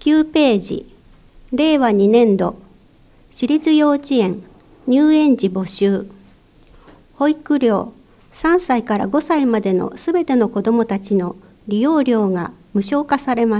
9ページ、令和2年度、私立幼稚園入園児募集。保育料、3歳から5歳までのすべての子どもたちの利用料が無償化されます。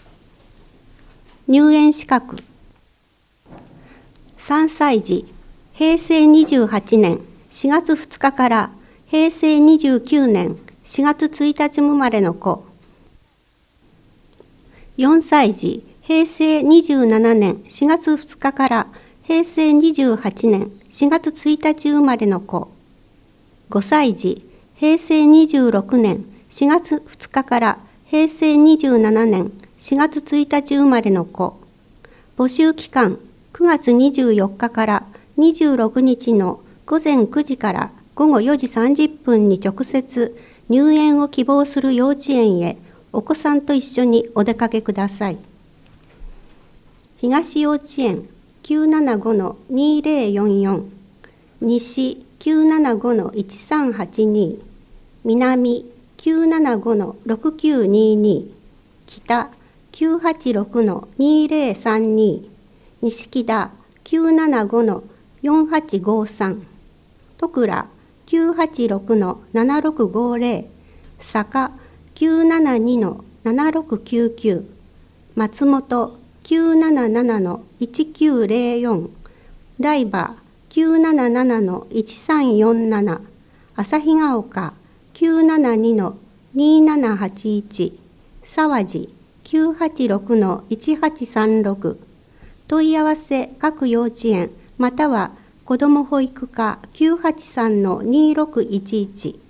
入園資格。3歳児、平成28年4月2日から平成29年4月1日生まれの子。4歳児、平成27年4月2日から平成28年4月1日生まれの子。5歳児、平成26年4月2日から平成27年4月1日生まれの子。募集期間、9月24日から26日の午前9時から午後4時30分に直接入園を希望する幼稚園へお子さんと一緒にお出かけください。東幼稚園 975-2044、西 975-1382、南 975-6922、北 986-2032、西北 975-4853、戸倉 986-7650、坂 972-7699、松本 977-1904、台場 977-1347、旭ヶ丘 972-2781、沢地 986-1836。問い合わせ各幼稚園または子ども保育課 983-2611。